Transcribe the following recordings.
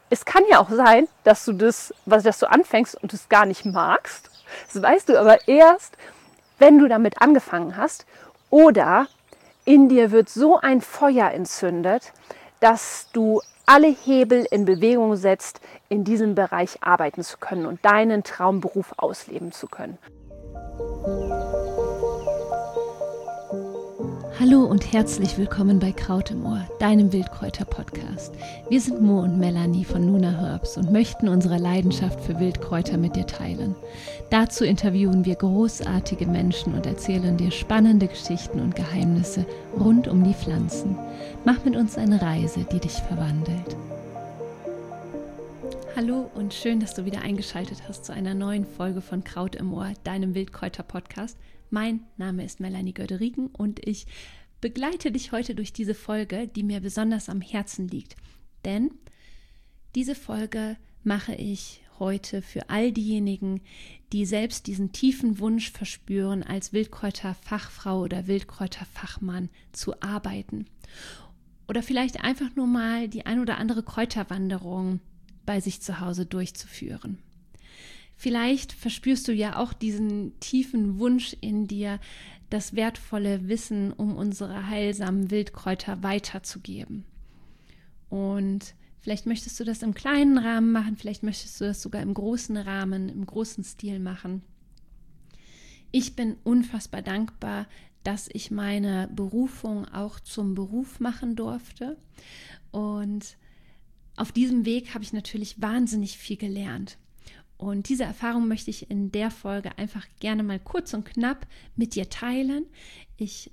es kann ja auch sein, dass du anfängst und es gar nicht magst. Das weißt du aber erst, wenn du damit angefangen hast. Oder in dir wird so ein Feuer entzündet, dass du alle Hebel in Bewegung setzt, in diesem Bereich arbeiten zu können und deinen Traumberuf ausleben zu können. Hallo und herzlich willkommen bei Kraut im Ohr, deinem Wildkräuter-Podcast. Wir sind Mo und Melanie von Nuna Herbs und möchten unsere Leidenschaft für Wildkräuter mit dir teilen. Dazu interviewen wir großartige Menschen und erzählen dir spannende Geschichten und Geheimnisse rund um die Pflanzen. Mach mit uns eine Reise, die dich verwandelt. Hallo und schön, dass du wieder eingeschaltet hast zu einer neuen Folge von Kraut im Ohr, deinem Wildkräuter-Podcast. Mein Name ist Melanie Göderiken und ich begleite dich heute durch diese Folge, die mir besonders am Herzen liegt. Denn diese Folge mache ich heute für all diejenigen, die selbst diesen tiefen Wunsch verspüren, als Wildkräuterfachfrau oder Wildkräuterfachmann zu arbeiten. Oder vielleicht einfach nur mal die ein oder andere Kräuterwanderung bei sich zu Hause durchzuführen. Vielleicht verspürst du ja auch diesen tiefen Wunsch in dir, das wertvolle Wissen um unsere heilsamen Wildkräuter weiterzugeben. Und vielleicht möchtest du das im kleinen Rahmen machen, vielleicht möchtest du das sogar im großen Rahmen, im großen Stil machen. Ich bin unfassbar dankbar, dass ich meine Berufung auch zum Beruf machen durfte. Und auf diesem Weg habe ich natürlich wahnsinnig viel gelernt. Und diese Erfahrung möchte ich in der Folge einfach gerne mal kurz und knapp mit dir teilen. Ich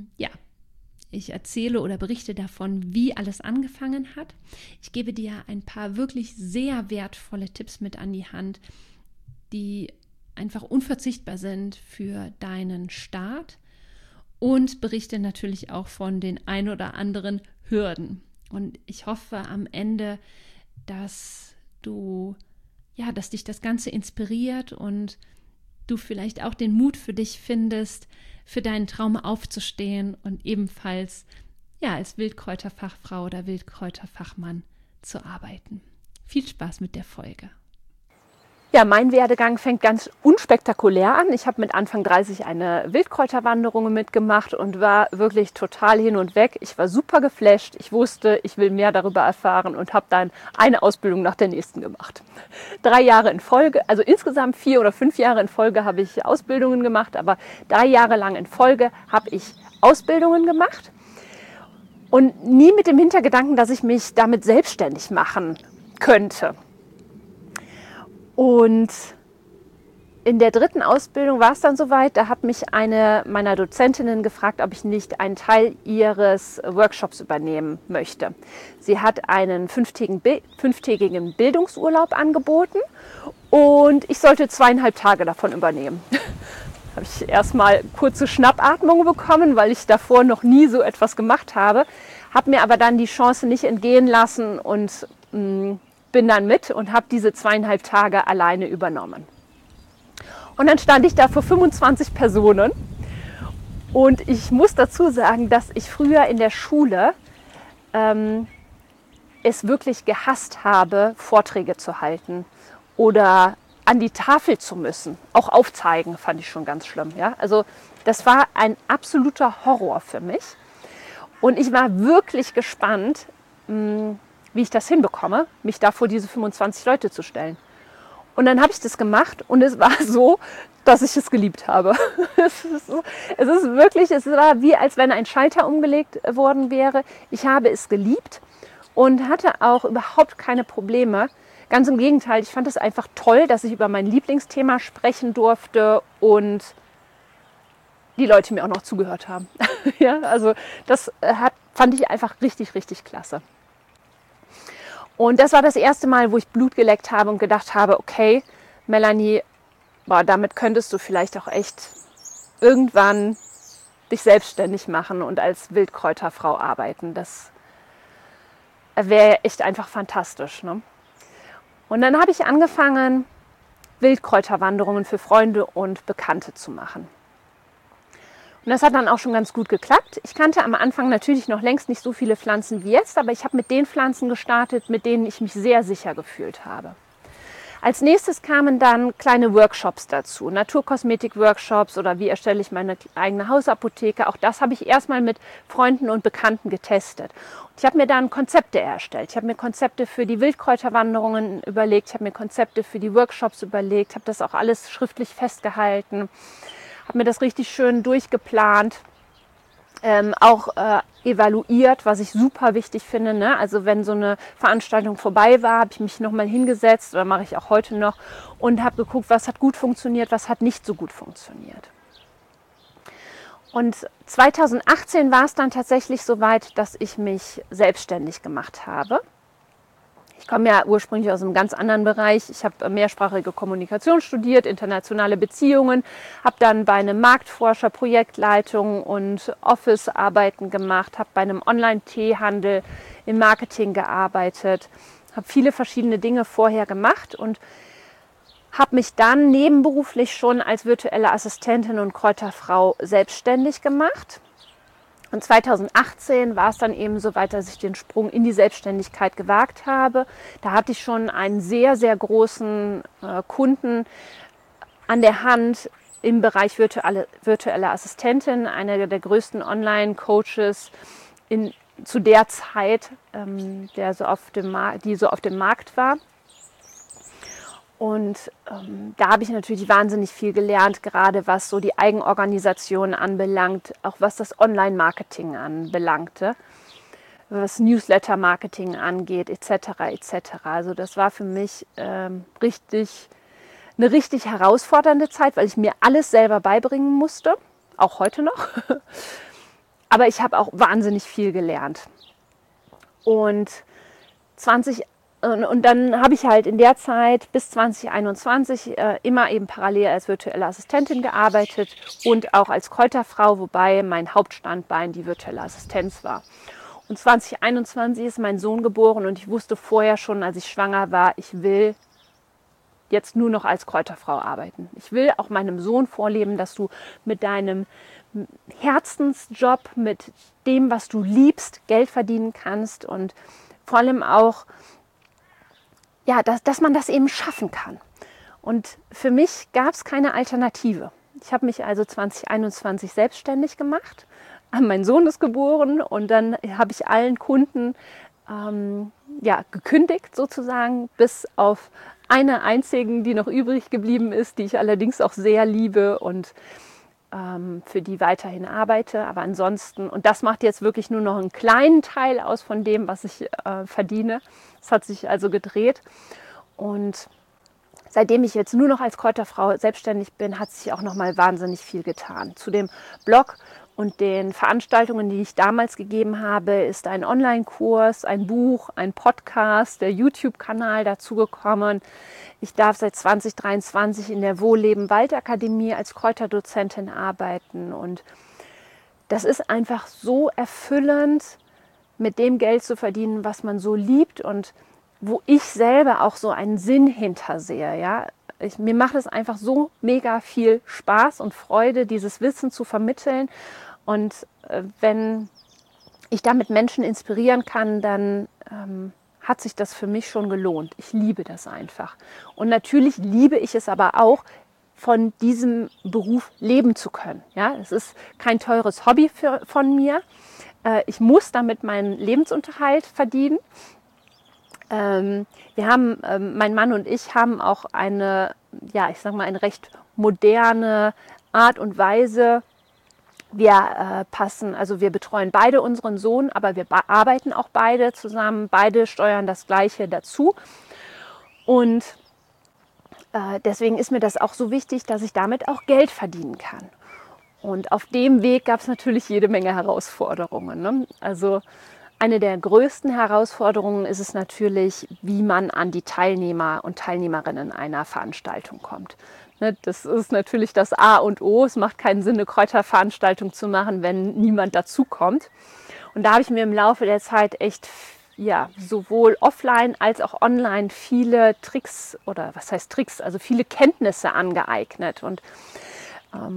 erzähle oder berichte davon, wie alles angefangen hat. Ich gebe dir ein paar wirklich sehr wertvolle Tipps mit an die Hand, die einfach unverzichtbar sind für deinen Start und berichte natürlich auch von den ein oder anderen Hürden. Und ich hoffe am Ende, dass dich das Ganze inspiriert und du vielleicht auch den Mut für dich findest, für deinen Traum aufzustehen und ebenfalls als Wildkräuterfachfrau oder Wildkräuterfachmann zu arbeiten. Viel Spaß mit der Folge. Ja, mein Werdegang fängt ganz unspektakulär an. Ich habe mit Anfang 30 eine Wildkräuterwanderung mitgemacht und war wirklich total hin und weg. Ich war super geflasht. Ich wusste, ich will mehr darüber erfahren und habe dann eine Ausbildung nach der nächsten gemacht. 3 Jahre in Folge, also insgesamt 4 oder 5 Jahre in Folge habe ich Ausbildungen gemacht, aber 3 Jahre lang in Folge habe ich Ausbildungen gemacht und nie mit dem Hintergedanken, dass ich mich damit selbstständig machen könnte. Und in der 3. Ausbildung war es dann soweit, da hat mich eine meiner Dozentinnen gefragt, ob ich nicht einen Teil ihres Workshops übernehmen möchte. Sie hat einen 5-tägigen Bildungsurlaub angeboten und ich sollte 2,5 Tage davon übernehmen. Da habe ich erstmal kurze Schnappatmung bekommen, weil ich davor noch nie so etwas gemacht habe mir aber dann die Chance nicht entgehen lassen und bin dann mit und habe diese 2,5 Tage alleine übernommen. Und dann stand ich da vor 25 Personen und ich muss dazu sagen, dass ich früher in der Schule es wirklich gehasst habe, Vorträge zu halten oder an die Tafel zu müssen. Auch aufzeigen fand ich schon ganz schlimm. Ja? Also das war ein absoluter Horror für mich und ich war wirklich gespannt, wie ich das hinbekomme, mich da vor diese 25 Leute zu stellen. Und dann habe ich das gemacht und es war so, dass ich es geliebt habe. Es war wie, als wenn ein Schalter umgelegt worden wäre. Ich habe es geliebt und hatte auch überhaupt keine Probleme. Ganz im Gegenteil, ich fand es einfach toll, dass ich über mein Lieblingsthema sprechen durfte und die Leute mir auch noch zugehört haben. Ja, also das fand ich einfach richtig, richtig klasse. Und das war das erste Mal, wo ich Blut geleckt habe und gedacht habe, okay, Melanie, damit könntest du vielleicht auch echt irgendwann dich selbstständig machen und als Wildkräuterfrau arbeiten. Das wäre echt einfach fantastisch, ne? Und dann habe ich angefangen, Wildkräuterwanderungen für Freunde und Bekannte zu machen. Und das hat dann auch schon ganz gut geklappt. Ich kannte am Anfang natürlich noch längst nicht so viele Pflanzen wie jetzt, aber ich habe mit den Pflanzen gestartet, mit denen ich mich sehr sicher gefühlt habe. Als nächstes kamen dann kleine Workshops dazu, Naturkosmetik-Workshops oder wie erstelle ich meine eigene Hausapotheke. Auch das habe ich erstmal mit Freunden und Bekannten getestet. Und ich habe mir dann Konzepte erstellt. Ich habe mir Konzepte für die Wildkräuterwanderungen überlegt, ich habe mir Konzepte für die Workshops überlegt, habe das auch alles schriftlich festgehalten, habe mir das richtig schön durchgeplant. Auch evaluiert, was ich super wichtig finde. Ne? Also wenn so eine Veranstaltung vorbei war, habe ich mich nochmal hingesetzt, oder mache ich auch heute noch, und habe geguckt, was hat gut funktioniert, was hat nicht so gut funktioniert. Und 2018 war es dann tatsächlich soweit, dass ich mich selbstständig gemacht habe. Ich komme ja ursprünglich aus einem ganz anderen Bereich. Ich habe mehrsprachige Kommunikation studiert, internationale Beziehungen, habe dann bei einem Marktforscher Projektleitung und Office-Arbeiten gemacht, habe bei einem Online-Teehandel im Marketing gearbeitet, habe viele verschiedene Dinge vorher gemacht und habe mich dann nebenberuflich schon als virtuelle Assistentin und Kräuterfrau selbstständig gemacht. Und 2018 war es dann eben so weit, dass ich den Sprung in die Selbstständigkeit gewagt habe. Da hatte ich schon einen sehr, sehr großen Kunden an der Hand im Bereich virtuelle Assistentin, einer der größten Online-Coaches zu der Zeit, die so auf dem Markt war. Und da habe ich natürlich wahnsinnig viel gelernt, gerade was so die Eigenorganisation anbelangt, auch was das Online-Marketing anbelangte, was Newsletter-Marketing angeht, etc. etc. Also das war für mich eine richtig herausfordernde Zeit, weil ich mir alles selber beibringen musste, auch heute noch. Aber ich habe auch wahnsinnig viel gelernt. Und dann habe ich halt in der Zeit bis 2021 immer eben parallel als virtuelle Assistentin gearbeitet und auch als Kräuterfrau, wobei mein Hauptstandbein die virtuelle Assistenz war. Und 2021 ist mein Sohn geboren und ich wusste vorher schon, als ich schwanger war, ich will jetzt nur noch als Kräuterfrau arbeiten. Ich will auch meinem Sohn vorleben, dass du mit deinem Herzensjob, mit dem, was du liebst, Geld verdienen kannst und vor allem auch, ja, dass man das eben schaffen kann. Und für mich gab es keine Alternative. Ich habe mich also 2021 selbstständig gemacht. Mein Sohn ist geboren und dann habe ich allen Kunden gekündigt sozusagen, bis auf eine einzigen, die noch übrig geblieben ist, die ich allerdings auch sehr liebe und für die weiterhin arbeite. Aber ansonsten, und das macht jetzt wirklich nur noch einen kleinen Teil aus von dem, was ich verdiene. Es hat sich also gedreht. Und seitdem ich jetzt nur noch als Kräuterfrau selbstständig bin, hat sich auch noch mal wahnsinnig viel getan. Zu dem Blog und den Veranstaltungen, die ich damals gegeben habe, ist ein Online-Kurs, ein Buch, ein Podcast, der YouTube-Kanal dazugekommen. Ich darf seit 2023 in der Wohlleben-Waldakademie als Kräuterdozentin arbeiten. Und das ist einfach so erfüllend, mit dem Geld zu verdienen, was man so liebt und wo ich selber auch so einen Sinn hintersehe. Ja? Mir macht es einfach so mega viel Spaß und Freude, dieses Wissen zu vermitteln. Und wenn ich damit Menschen inspirieren kann, dann hat sich das für mich schon gelohnt. Ich liebe das einfach. Und natürlich liebe ich es aber auch, von diesem Beruf leben zu können. Ja? Es ist kein teures Hobby von mir. Ich muss damit meinen Lebensunterhalt verdienen. Mein Mann und ich haben auch eine recht moderne Art und Weise. Wir betreuen beide unseren Sohn, aber wir arbeiten auch beide zusammen. Beide steuern das Gleiche dazu. Und deswegen ist mir das auch so wichtig, dass ich damit auch Geld verdienen kann. Und auf dem Weg gab es natürlich jede Menge Herausforderungen. Ne? Also eine der größten Herausforderungen ist es natürlich, wie man an die Teilnehmer und Teilnehmerinnen einer Veranstaltung kommt. Das ist natürlich das A und O. Es macht keinen Sinn, eine Kräuterveranstaltung zu machen, wenn niemand dazukommt. Und da habe ich mir im Laufe der Zeit echt sowohl offline als auch online viele Tricks, oder was heißt Tricks, also viele Kenntnisse angeeignet. Und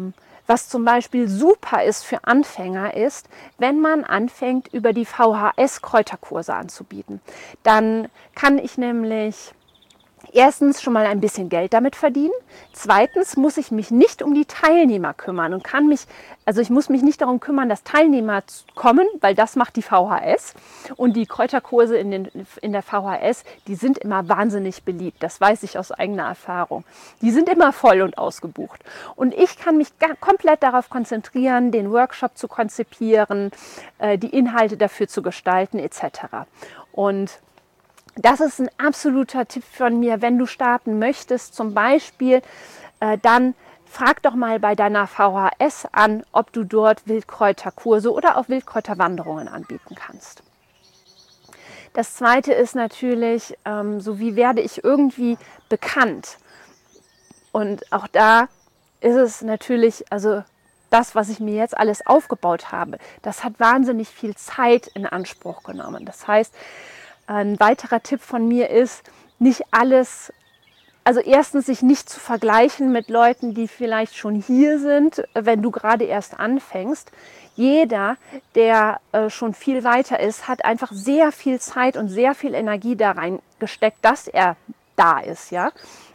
Was zum Beispiel super ist für Anfänger ist, wenn man anfängt, über die VHS Kräuterkurse anzubieten. Dann kann ich nämlich erstens schon mal ein bisschen Geld damit verdienen. Zweitens muss ich mich nicht um die Teilnehmer kümmern und ich muss mich nicht darum kümmern, dass Teilnehmer kommen, weil das macht die VHS. Und die Kräuterkurse in der VHS, die sind immer wahnsinnig beliebt. Das weiß ich aus eigener Erfahrung. Die sind immer voll und ausgebucht. Und ich kann mich komplett darauf konzentrieren, den Workshop zu konzipieren, die Inhalte dafür zu gestalten etc. Und das ist ein absoluter Tipp von mir, wenn du starten möchtest, zum Beispiel, dann frag doch mal bei deiner VHS an, ob du dort Wildkräuterkurse oder auch Wildkräuterwanderungen anbieten kannst. Das Zweite ist natürlich, so wie werde ich irgendwie bekannt? Und auch da ist es natürlich, also das, was ich mir jetzt alles aufgebaut habe, das hat wahnsinnig viel Zeit in Anspruch genommen. Das heißt, ein weiterer Tipp von mir ist, nicht alles, also erstens sich nicht zu vergleichen mit Leuten, die vielleicht schon hier sind, wenn du gerade erst anfängst. Jeder, der schon viel weiter ist, hat einfach sehr viel Zeit und sehr viel Energie da reingesteckt, dass er da ist. Ja?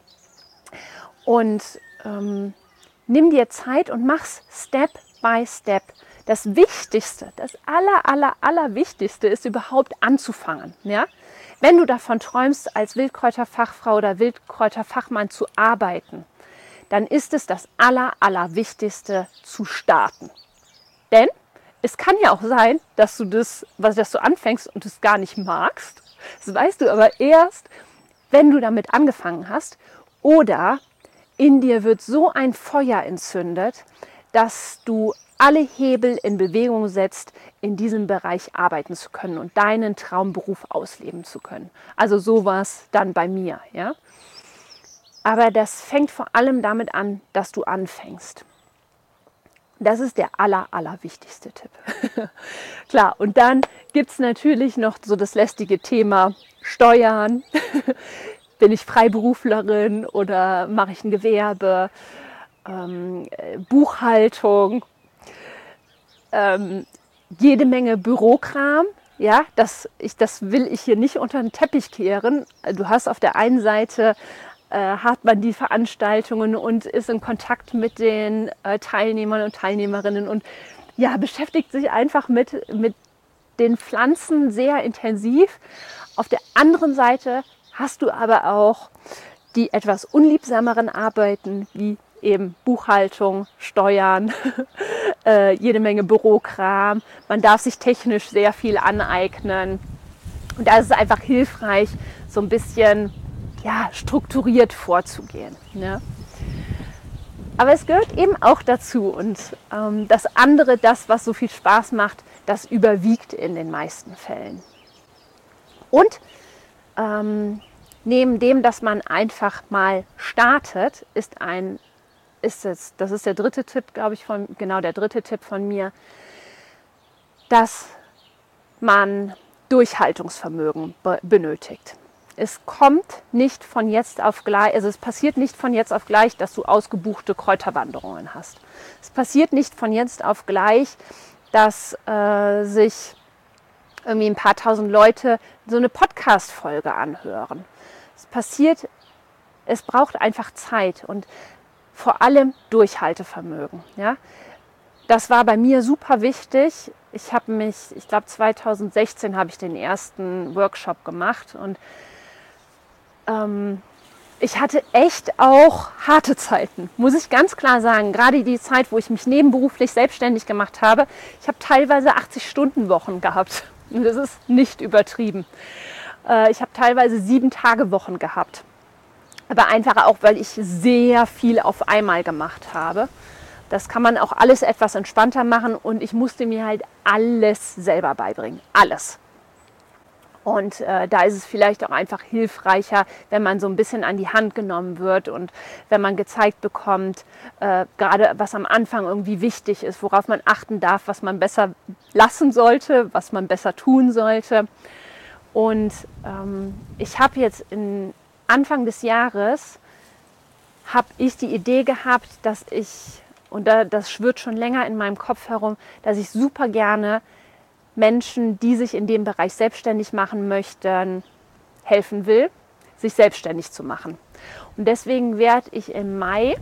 Und nimm dir Zeit und mach's Step by Step. Das Wichtigste, das Allerwichtigste ist überhaupt anzufangen. Ja? Wenn du davon träumst, als Wildkräuterfachfrau oder Wildkräuterfachmann zu arbeiten, dann ist es das Allerwichtigste zu starten. Denn es kann ja auch sein, dass du anfängst und es gar nicht magst. Das weißt du aber erst, wenn du damit angefangen hast. Oder in dir wird so ein Feuer entzündet, dass du alle Hebel in Bewegung setzt, in diesem Bereich arbeiten zu können und deinen Traumberuf ausleben zu können. Also so war es dann bei mir. Ja? Aber das fängt vor allem damit an, dass du anfängst. Das ist der allerwichtigste Tipp. Klar, und dann gibt es natürlich noch so das lästige Thema Steuern. Bin ich Freiberuflerin oder mache ich ein Gewerbe? Buchhaltung. Jede Menge Bürokram, ja, das will ich hier nicht unter den Teppich kehren. Du hast auf der einen Seite hat man die Veranstaltungen und ist in Kontakt mit den Teilnehmern und Teilnehmerinnen und ja, beschäftigt sich einfach mit den Pflanzen sehr intensiv. Auf der anderen Seite hast du aber auch die etwas unliebsameren Arbeiten wie eben Buchhaltung, Steuern, jede Menge Bürokram. Man darf sich technisch sehr viel aneignen. Und da ist es einfach hilfreich, so ein bisschen strukturiert vorzugehen. Ne? Aber es gehört eben auch dazu. Und das andere, das, was so viel Spaß macht, das überwiegt in den meisten Fällen. Und neben dem, dass man einfach mal startet, das ist der dritte Tipp, glaube ich, der dritte Tipp von mir, dass man Durchhaltungsvermögen benötigt. Es kommt nicht von jetzt auf gleich, also es passiert nicht von jetzt auf gleich, dass du ausgebuchte Kräuterwanderungen hast. Es passiert nicht von jetzt auf gleich, dass sich irgendwie ein paar tausend Leute so eine Podcast-Folge anhören. Es braucht einfach Zeit und vor allem Durchhaltevermögen. Ja? Das war bei mir super wichtig. Ich glaube 2016 habe ich den ersten Workshop gemacht und ich hatte echt auch harte Zeiten, muss ich ganz klar sagen. Gerade die Zeit, wo ich mich nebenberuflich selbstständig gemacht habe, ich habe teilweise 80-Stunden-Wochen gehabt. Und das ist nicht übertrieben. Ich habe teilweise 7-Tage-Wochen gehabt. Aber einfach auch, weil ich sehr viel auf einmal gemacht habe. Das kann man auch alles etwas entspannter machen und ich musste mir halt alles selber beibringen. Alles. Und da ist es vielleicht auch einfach hilfreicher, wenn man so ein bisschen an die Hand genommen wird und wenn man gezeigt bekommt, gerade was am Anfang irgendwie wichtig ist, worauf man achten darf, was man besser lassen sollte, was man besser tun sollte. Und ich habe jetzt Anfang des Jahres habe ich die Idee gehabt, dass ich und das schwirrt schon länger in meinem Kopf herum, dass ich super gerne Menschen, die sich in dem Bereich selbstständig machen möchten, helfen will, sich selbstständig zu machen. Und deswegen werde ich im Mai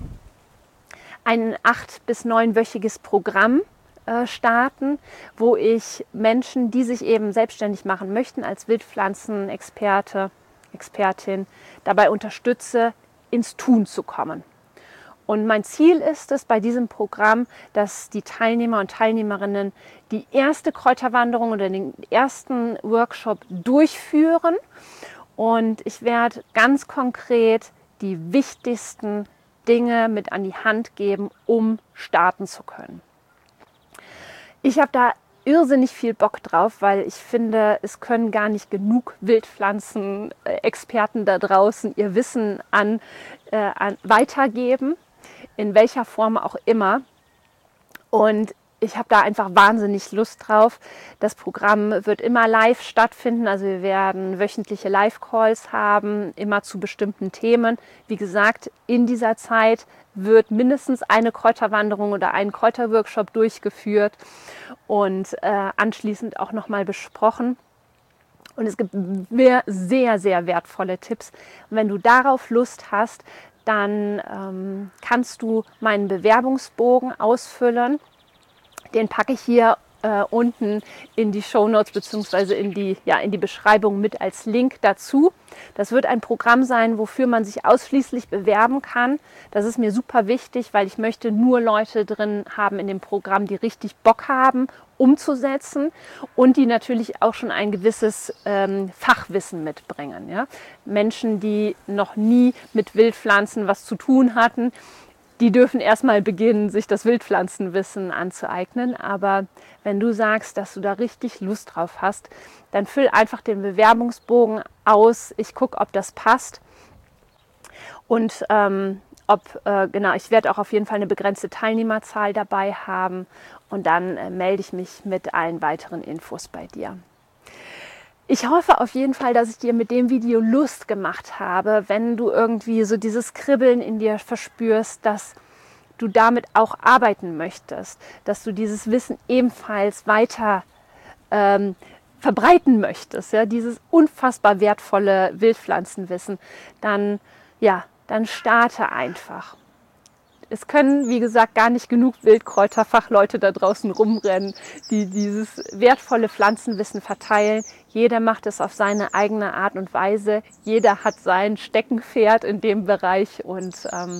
ein 8- bis 9-wöchiges Programm starten, wo ich Menschen, die sich eben selbstständig machen möchten, als Wildpflanzenexperte, Expertin, dabei unterstütze, ins Tun zu kommen. Und mein Ziel ist es bei diesem Programm, dass die Teilnehmer und Teilnehmerinnen die erste Kräuterwanderung oder den ersten Workshop durchführen. Und ich werde ganz konkret die wichtigsten Dinge mit an die Hand geben, um starten zu können. Ich habe da irrsinnig viel Bock drauf, weil ich finde, es können gar nicht genug Wildpflanzen-Experten da draußen ihr Wissen weitergeben, in welcher Form auch immer. Und ich habe da einfach wahnsinnig Lust drauf. Das Programm wird immer live stattfinden, also wir werden wöchentliche Live-Calls haben, immer zu bestimmten Themen. Wie gesagt, in dieser Zeit wird mindestens eine Kräuterwanderung oder ein Kräuterworkshop durchgeführt und anschließend auch nochmal besprochen. Und es gibt sehr, sehr wertvolle Tipps. Und wenn du darauf Lust hast, dann kannst du meinen Bewerbungsbogen ausfüllen. Den packe ich hier unten in die Shownotes bzw. in die Beschreibung mit als Link dazu. Das wird ein Programm sein, wofür man sich ausschließlich bewerben kann. Das ist mir super wichtig, weil ich möchte nur Leute drin haben in dem Programm, die richtig Bock haben, umzusetzen und die natürlich auch schon ein gewisses Fachwissen mitbringen. Ja? Menschen, die noch nie mit Wildpflanzen was zu tun hatten, die dürfen erstmal beginnen, sich das Wildpflanzenwissen anzueignen. Aber wenn du sagst, dass du da richtig Lust drauf hast, dann füll einfach den Bewerbungsbogen aus. Ich gucke, ob das passt. Und ich werde auch auf jeden Fall eine begrenzte Teilnehmerzahl dabei haben. Und dann melde ich mich mit allen weiteren Infos bei dir. Ich hoffe auf jeden Fall, dass ich dir mit dem Video Lust gemacht habe, wenn du irgendwie so dieses Kribbeln in dir verspürst, dass du damit auch arbeiten möchtest, dass du dieses Wissen ebenfalls weiter verbreiten möchtest, ja, dieses unfassbar wertvolle Wildpflanzenwissen, dann starte einfach. Es können, wie gesagt, gar nicht genug Wildkräuterfachleute da draußen rumrennen, die dieses wertvolle Pflanzenwissen verteilen. Jeder macht es auf seine eigene Art und Weise. Jeder hat sein Steckenpferd in dem Bereich. Und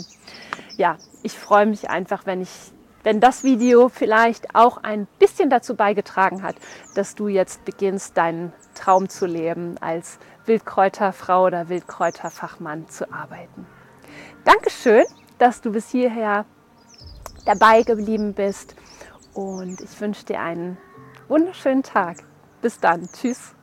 ich freue mich einfach, wenn das Video vielleicht auch ein bisschen dazu beigetragen hat, dass du jetzt beginnst, deinen Traum zu leben, als Wildkräuterfrau oder Wildkräuterfachmann zu arbeiten. Dankeschön, dass du bis hierher dabei geblieben bist und ich wünsche dir einen wunderschönen Tag. Bis dann. Tschüss.